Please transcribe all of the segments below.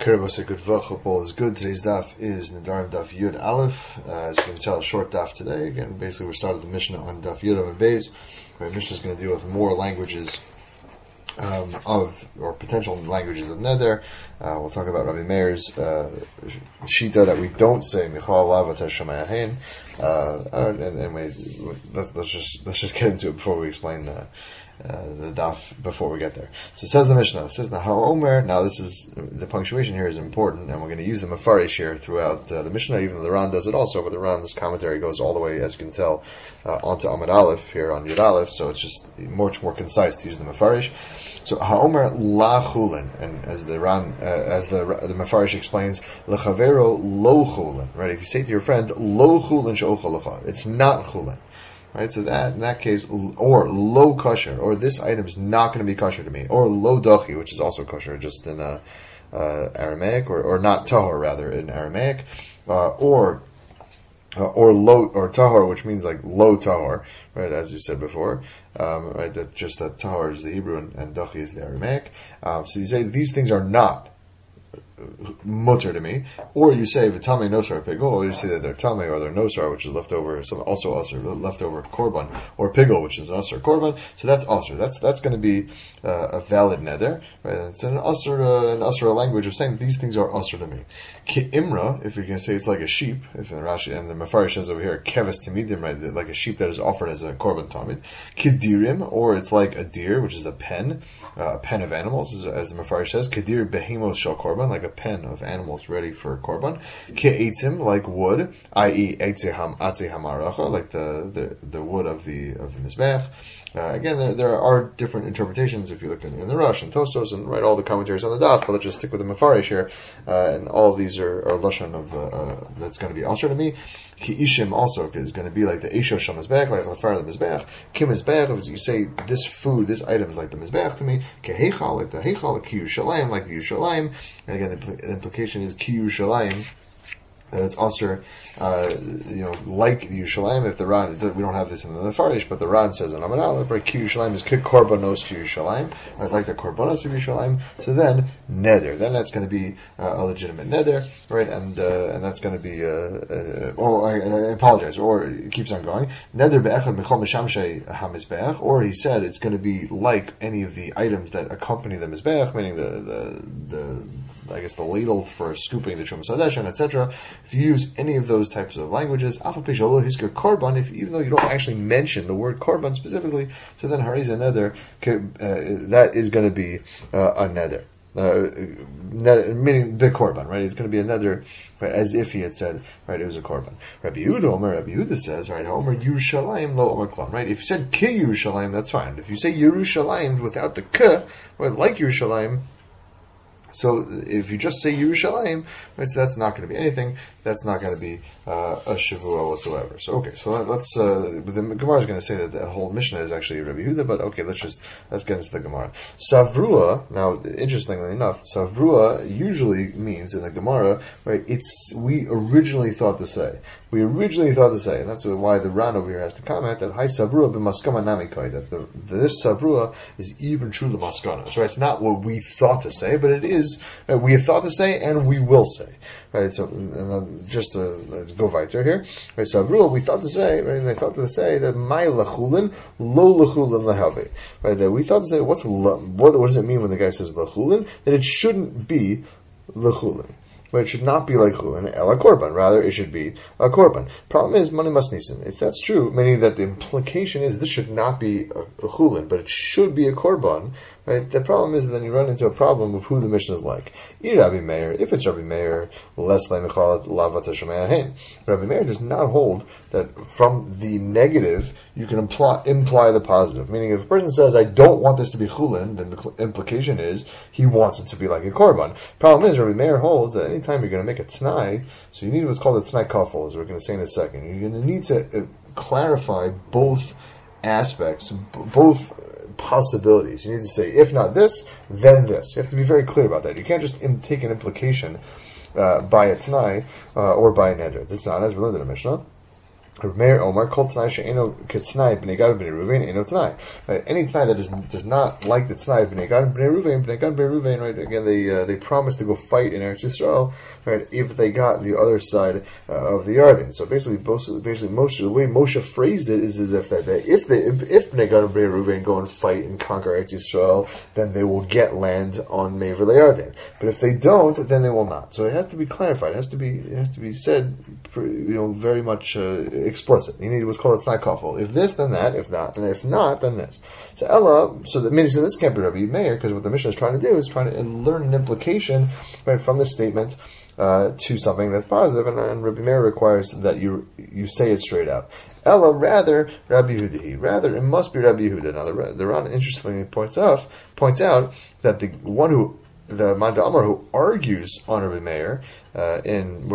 Kiribos, good vach, hope all is good. Today's daf is Nedarim daf Yud Aleph. As you can tell, a short daf today. Again, basically we started the Mishnah on daf Yud Aleph Beis. The Mishnah is going to deal with more languages or potential languages of Neder. We'll talk about Rabbi Meir's shita that we don't say Michal Lavat Shemaya Hein. Let's just get into it before we explain the daf before we get there. So it says the Mishnah, it says the Ha'omer. Now this is, the punctuation here is important, and we're going to use the Mefarish here throughout the Mishnah, even though the Ran does it also, but the Ran's commentary goes all the way, as you can tell, onto Amud Aleph here on Yud Aleph, so it's just much more concise to use the Mefarish. So Ha'omer la chulin, and as the Ran, as the Mefarish explains, lechavero lo chulin. Right? If you say to your friend lo chulin she'ochel lecha, it's not chulin. Right, so that in that case, or lo kosher, or this item is not going to be kosher to me, or lo dochi, which is also kosher, just in Aramaic, or not tahor rather in Aramaic, or lo or tahor, which means like lo tahor, right? As you said before, right? That tahor is the Hebrew and dochi is the Aramaic. So you say these things are not mutter to me, or you say v'tamei nosar pigol, or you say that they're tamei or they're nosar, which is leftover, so also usher, leftover korban, or pigol, which is usher korban. So that's usher. That's going to be a valid neder, right? And it's an usher language of saying these things are usher to me. Ki imra, if you're going to say it's like a sheep, if in Rashi and the Mefarish says over here keves tamidim, right, like a sheep that is offered as a korban tamid. Kidirim, or it's like a deer, which is a pen of animals, as the Mefarish says. Kidir behemos shel korban, like a pen of animals ready for korban. Ke'etzim, like wood, i.e. etze hamaracha, like the wood of the mizbech. Again, there are different interpretations if you look in the Rush and Tostos and write all the commentaries on the daf, but let's just stick with the Mefarish here. And all of these are lashon of that's going to be answered to me. Ki ishim also is going to be like the Esho Shal Mizbech, like the fire of the Mizbech. Ki Mizbech, if you say this food, this item is like the Mizbech to me. Ki Heichal, like the Heichal, Ki Yerushalayim, like the Yerushalayim. And again, the implication is Ki Yerushalayim, that it's also, like the Yerushalayim. If the Ran, we don't have this in the Mefarish, but the Ran says in Amud Aleph, right, Ki Yerushalayim is Ki Korbanos Ki Yerushalayim, right, like the Korbanos of Yerushalayim. So then Neder, then that's going to be a legitimate Neder, right, and that's going to be, I apologize, or it keeps on going. Neder be'echad michol mishamshei hamizbeach, or he said it's going to be like any of the items that accompany the mizbeach, meaning the ladle for scooping the Trumas Hadeshin, etc. If you use any of those types of languages, korban, even though you don't actually mention the word korban specifically, so then hariza neder, that is going to be a neder. Meaning the korban, right? It's going to be a neder, right, as if he had said, right, it was a korban. Rabbi Yehuda says, right, Omer Yerushalayim lo Omer Klam, right? If you said Ki Yerushalayim, that's fine. If you say Yerushalayim without the K, right, like Yerushalayim, so if you just say Yerushalayim, right, so that's not going to be anything. That's not going to be a shavua whatsoever. So okay, so let's. The Gemara is going to say that the whole Mishnah is actually Rabbi Yehuda, but okay, let's get into the Gemara. Savrua. Now, interestingly enough, Savrua usually means in the Gemara, right? We originally thought to say, and that's why the Ran over here has to comment that Hai Savrua b'maskama namikai, that this Savrua is even true to maskanos, right? It's not what we thought to say, but it is. Right? We have thought to say, and we will say. Right, so just let's go weiter here. Right, so Avrua, we thought to say, right, and they thought to say that my lachulin, lo lachulin lahavi. Right, that we thought to say, what does it mean when the guy says lachulin? That it shouldn't be lachulin. But it should not be like chulin, ela korban. Rather, it should be a korban. Problem is, mani masnisin. If that's true, meaning that the implication is this should not be a chulin, but it should be a korban, right? The problem is that then you run into a problem of who the Mishnah is like. Rabbi Meir, if it's Rabbi Meir, less le'mechalat lavat hashemaya hein. Rabbi Meir does not hold that from the negative you can imply the positive. Meaning, if a person says, I don't want this to be chulin, then the implication is he wants it to be like a korban. Problem is, Rabbi Meir holds that anytime you're going to make a t'nai, so you need what's called a t'nai kafel, as we're going to say in a second. You're going to need to clarify both aspects, both possibilities. You need to say, if not this, then this. You have to be very clear about that. You can't just take an implication by a t'nai or by a neder. That's not as we learned in the Mishnah. Meir Omar Kol T'nai She'eno K'Tnai B'nei Gad B'nei Ruvain Eno T'nai. Right, any T'nai that does not like the T'nai B'nei Gad B'nei Ruvain. Right, again they promised to go fight in Eretz Yisrael. Right, if they got the other side of the Yarden. So basically Moshe, the way Moshe phrased it is as if if B'nei Gad and B'nei Ruvain go and fight and conquer Eretz Yisrael, then they will get land on Mever Yarden. But if they don't, then they will not. So it has to be clarified. It has to be said, very much explicit. You need what's called a tzai. If this, then that. If not, then this. So Ella. So that means this can't be Rabbi Meir, because what the Mishnah is trying to do is trying to learn an implication, right, from this statement to something that's positive, and Rabbi Meir requires that you say it straight out. Ella, rather Rabbi Yehuda. Rather, it must be Rabbi Yehuda. Now the Ran interestingly points out that the Man Amar who argues on Rabbi Meir in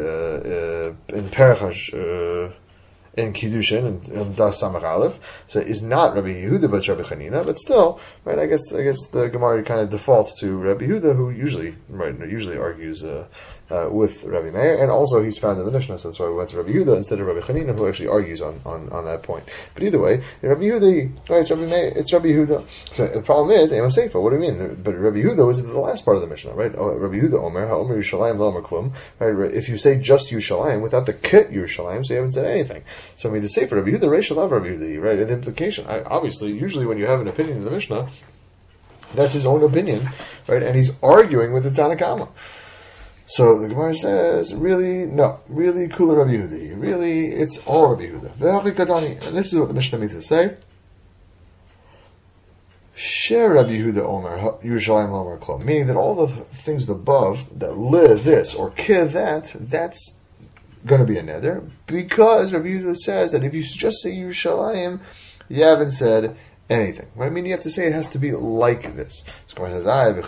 Parachash in Kiddushin and Das Samach Aleph, so is not Rabbi Yehuda, but it's Rabbi Chanina. But still, right? I guess the Gemara kind of defaults to Rabbi Yehuda, who usually argues with Rabbi Meir, and also he's found in the Mishnah, so that's why we went to Rabbi Yehuda instead of Rabbi Chanina, who actually argues on that point. But either way, Rabbi Yehuda, right? It's Rabbi Meir, it's Rabbi Yehuda. So the problem is Ema Seifa. What do you mean? But Rabbi Yehuda was the last part of the Mishnah, right? Rabbi Yehuda Omer HaOmer Yushalayim Lo Omer Klum. Right? If you say just Yushalayim without the Kit Yushalayim, so you haven't said anything. So I mean, to say for Rabbi Yehuda, Reish Alav Rabbi Yehuda, right? And the implication, obviously, usually when you have an opinion in the Mishnah, that's his own opinion, right? And he's arguing with the Tanna Kama. So the Gemara says, really, Kula Rabbi Yehuda. Really, it's all Rabbi Yehuda. And this is what the Mishnah means to say. Share Rabbi Yehuda Omer Yerushalayim Omer Klom, meaning that all the things above that live this or ki that's going to be a neder, because Rabbi Yehuda says that if you just say Yerushalayim, you haven't said anything. Right? I mean, you have to say it has to be like this. So Gemara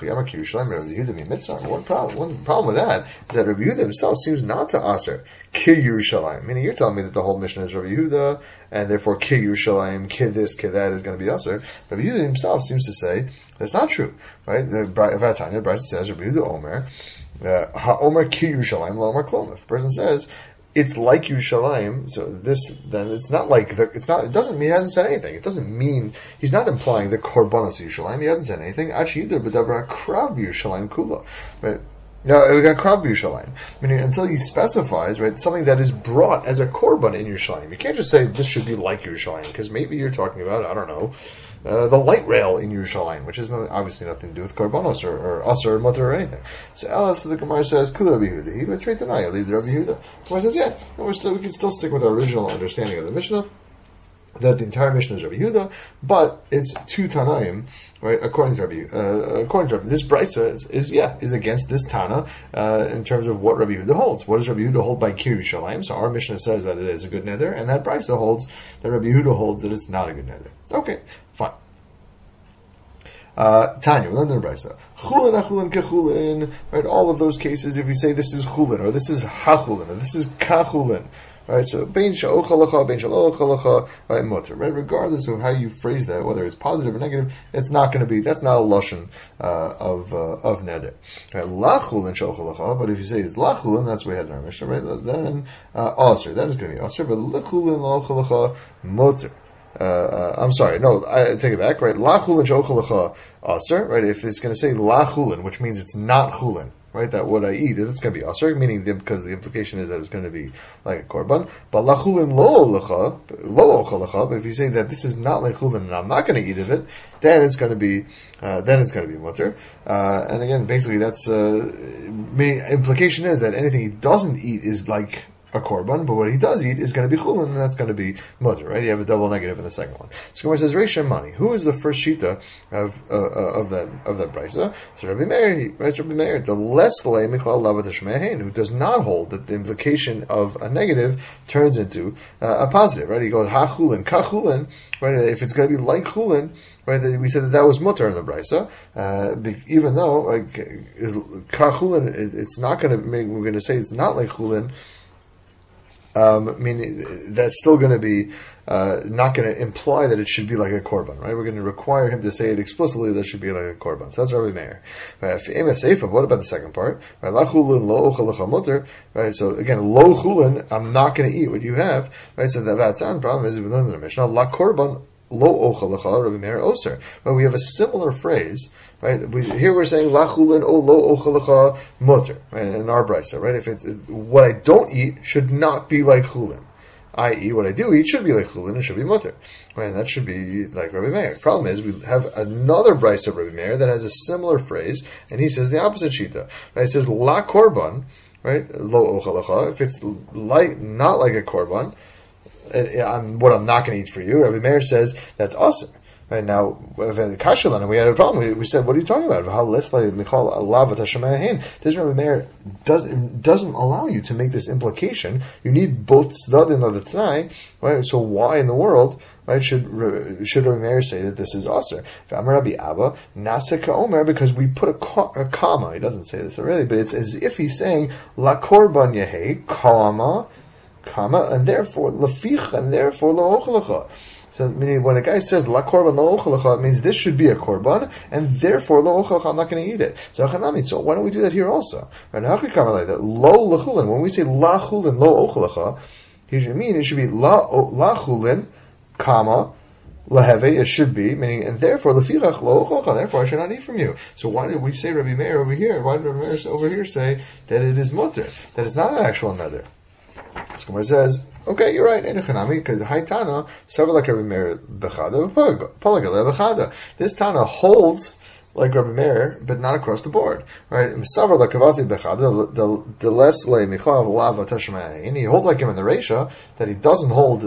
says, one problem with that is that Rabbi Yehuda himself seems not to aser ki Yerushalayim. Meaning, you're telling me that the whole Mishnah is Rabbi Yehuda, and therefore ki Yerushalayim, ki this, ki that is going to be aser. Rabbi Yehuda himself seems to say that's not true. Right? The Brisa says Rabbi Yehuda Omer HaOmer ki Yerushalayim Lo Omer Klom. If a person says it's like Yerushalayim, so then it's not like it doesn't mean he hasn't said anything. It doesn't mean he's not implying the korbanos of Yerushalayim. He hasn't said anything. Actually, either b'davra krav Yerushalayim kula, right? No, we got krav Yerushalayim. Meaning until he specifies, right, something that is brought as a korban in Yerushalayim. You can't just say this should be like Yerushalayim, because maybe you're talking about, I don't know, the light rail in Yerushalayim, which is obviously nothing to do with korbanos or aser or mutter or anything. So the Gemara says, Kula Rabbi Yehuda. He went straight to Naya, leave the Rabbi Yehuda. The Gemara says, yeah, we can still stick with our original understanding of the Mishnah, that the entire Mishnah is Rabbi Yehuda, but it's two Tanaim, right? According to Rabbi, this Brisa is against this Tana in terms of what Rabbi Yehuda holds. What does Rabbi Yehuda hold by Ki Yerushalayim? So our Mishnah says that it is a good nether, and that Brisa holds that Rabbi Yehuda holds that it's not a good nether. Okay, fine. Tanya, we learned in the Brisa. Chulin, achulin, kechulin. Right, all of those cases, if you say this is chulin, or this is hachulin, or this is kachulin, right? So bein sha'ochalacha, bein sha'ochalacha, right? Mutter, right? Regardless of how you phrase that, whether it's positive or negative, it's not going to be. That's not a lashon of neder. Right? Lachulin sha'ochalacha, but if you say it's lachulin, that's what we had in our Mishnah, right? Then aser, that is going to be aser, but lachulin la'ochalacha mutter. I'm sorry, no, I take it back, right? La chulin she'ochalacha aser, right? If it's going to say la chulin, which means it's not chulin, right? That what I eat, it's going to be aser, meaning because the implication is that it's going to be like a korban. But la chulin lo ochalacha, but if you say that this is not like chulin and I'm not going to eat of it, then it's going to be mutter. And again, basically that's implication is that anything he doesn't eat is like a korban, but what he does eat is going to be chulin, and that's going to be mutter, right? You have a double negative in the second one. So Gemara says, Reish Mani, who is the first shita of that brisa? So Rabbi Meir, right? Rabbi Meir, the less lay miklal lavat hashmehein, who does not hold that the implication of a negative turns into a positive, right? He goes ha chulin, ka chulin, right? If it's going to be like chulin, right? We said that was mutter in the brisa, even though like ka chulin, it's not going to. We're going to say it's not like chulin. Meaning that's still going to be not going to imply that it should be like a korban, right? We're going to require him to say it explicitly that it should be like a korban. So that's Rabbi Meir. Right? What about the second part? Right? La chulin lo ochel lecha muter. Right? So again, lo chulin, I'm not going to eat what you have. Right? So the problem is we learned in the Mishnah, la korban lo ochel lecha Rabbi Meir oser. Right? We have a similar phrase. Right? Here we're saying la chulin o lo ochel lecha muter. Right? In our brisa, right? If it's what I don't eat should not be like chulin. I.e., what I do eat should be like chulin, it should be mutter. Right? And that should be like Rabbi Meir. The problem is, we have another brisa of Rabbi Meir that has a similar phrase, and he says the opposite shita. Right? It says, la korban, right? Lo ochalacha. If it's like, not like a korban, what I'm not going to eat for you, Rabbi Meir says, that's awesome. Right now, Kashilan, and we had a problem. We said, "What are you talking about?" This Rabbi Meir doesn't allow you to make this implication. You need both tzdadim of the Tanai, right? So why in the world, right? Should Rabbi Meir say that this is aser? Rabbi Abba Naseka Omer, because we put a comma. He doesn't say this already, but it's as if he's saying La Korban Yehei comma, and therefore Lafich, and therefore Lo Ochalacha. So, meaning when a guy says la korban lo ochalacha, it means this should be a korban, and therefore lo ochalacha, I'm not going to eat it. So why don't we do that here also? Right? That lo lechulin. When we say la chulin lo ochalacha, it should be la chulin, comma laheve. It should be meaning, and therefore lefichach lo ochalacha. Therefore, I should not eat from you. So why did we say Rabbi Meir over here? Why did Rabbi Meir over here say that it is mutter? That it's not an actual neder. So Gemara says, okay, you're right, because Haitana, several like Rabbi Meir bechada, palagale bechada. This Tana holds like Rabbi Meir, but not across the board, right? Several like Kavasi bechada, the less le michav lava tashmayin. He holds like him in the Reisha that he doesn't hold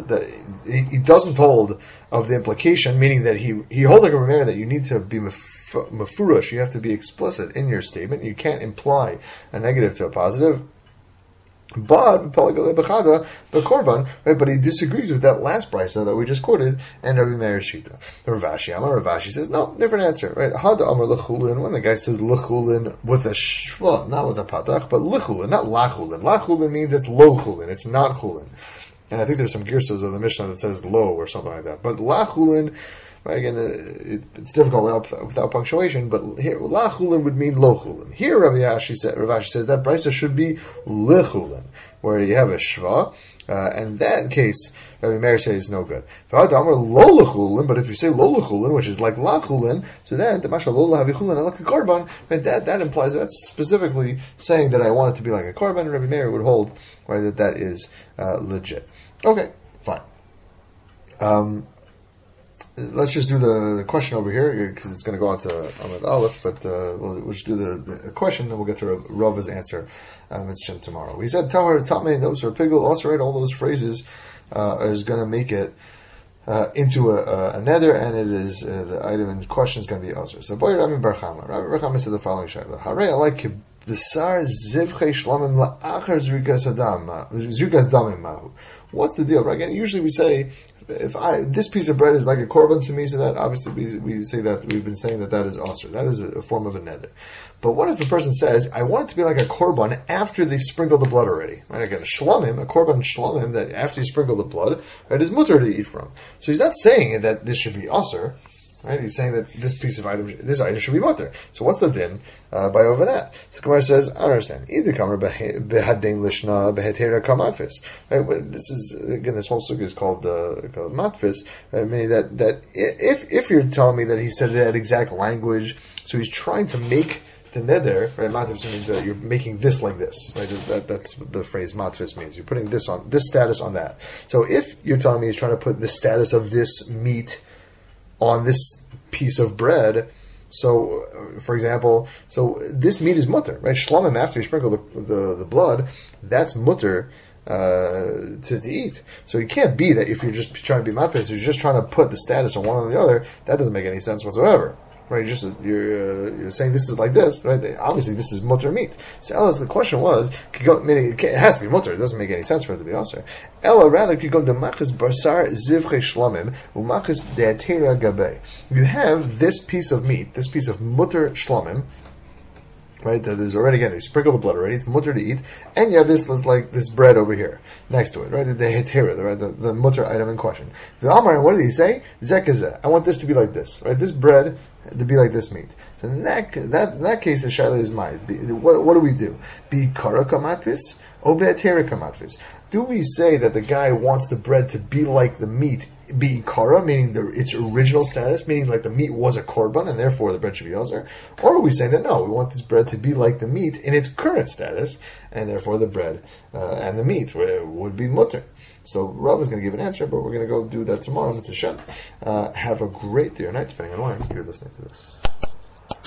of the implication, meaning that he holds like Rabbi Meir that you need to be mafurish, you have to be explicit in your statement. You can't imply a negative to a positive. But korban, right? But he disagrees with that last brisa that we just quoted, and Rabbi Meir Shita. Ravashi says no, different answer, right? Had Amar lechulin. When the guy says lechulin with a shva, not with a patach, but lechulin, not lachulin. Lachulin means it's lo chulin, it's not chulin. And I think there's some girsos of the Mishnah that says lo or something like that. But lachulin. Right, again, it's difficult without punctuation, but here, la chulin would mean lo chulin. Here, Ravashi says that brisa should be le chulin, where you have a shva, and that case, Rabbi Meir says no good. But if you say lo chulin, which is like la chulin, so then the masha lo lahavi chulin like a korban, right, that implies that's specifically saying that I want it to be like a korban. And Rabbi Meir would hold right that is legit. Okay, fine. Let's just do the question over here, because it's going to go on to Amud Aleph, but we'll just do the question, and we'll get to Rava's answer tomorrow. We said, Tahar, Tameh, Nos, or Pigel, also, right, all those phrases is going to make it into a nether, and it is, the item in question is going to be Osir. So, Boy Rabbi Bar Chama. Rabbi Bar Chama said the following Shaila. Harei alai kibisar zivchei shlamim la'achar zrikas damim mahu. What's the deal, right? Again, usually we say, if this piece of bread is like a korban to me, so that obviously we say that we've been saying that is osir. That is a form of a neder. But what if a person says, I want it to be like a korban after they sprinkle the blood already? Right? Again, a korban shlamim, that after you sprinkle the blood, right, is mutter to eat from. So he's not saying that this should be osir. Right? He's saying that this item should be mutter. So what's the din by over that? So Gemara says, I don't understand. Right? This is, again, this whole sukkah is called matfis, right? Meaning that if you're telling me that he said it at exact language, so he's trying to make the neder, right? Matfis means that you're making this like this, right? That's what the phrase matfis means. You're putting this status on that. So if you're telling me he's trying to put the status of this meat on this piece of bread, so for example, so this meat is mutter, right? Shlamim, after you sprinkle the blood, that's mutter to eat. So it can't be that if you're just trying to be matfis, you're just trying to put the status on one or the other. That doesn't make any sense whatsoever. Right, you're saying this is like this, right? Obviously, this is mutter meat. So, Ella, the question was, meaning it has to be mutter. It doesn't make any sense for it to be aser. Ella, rather, could go demachis barsar zivche shlamim umachis deatera gabe. You have this piece of meat, this piece of mutter shlamim, Right, there's already, again, they sprinkle the blood already, it's mutter to eat, and you have this, like, this bread over here, next to it, right, the hetera, right, the mutter item in question. The Amar, what did he say? Zekazeh, I want this to be like this, right, this bread to be like this meat. So in that case, the shaila is mine. What do we do? Be kara kamatvis, or be hetera kamatvis? Do we say that the guy wants the bread to be like the meat, be kara, meaning its original status, meaning like the meat was a korban and therefore the bread should be ozer? Or are we saying that no, we want this bread to be like the meat in its current status, and therefore the bread and the meat would be mutter? So Rav is going to give an answer, but we're going to go do that tomorrow. It's a Shem. Have a great day or night, depending on when you're listening to this.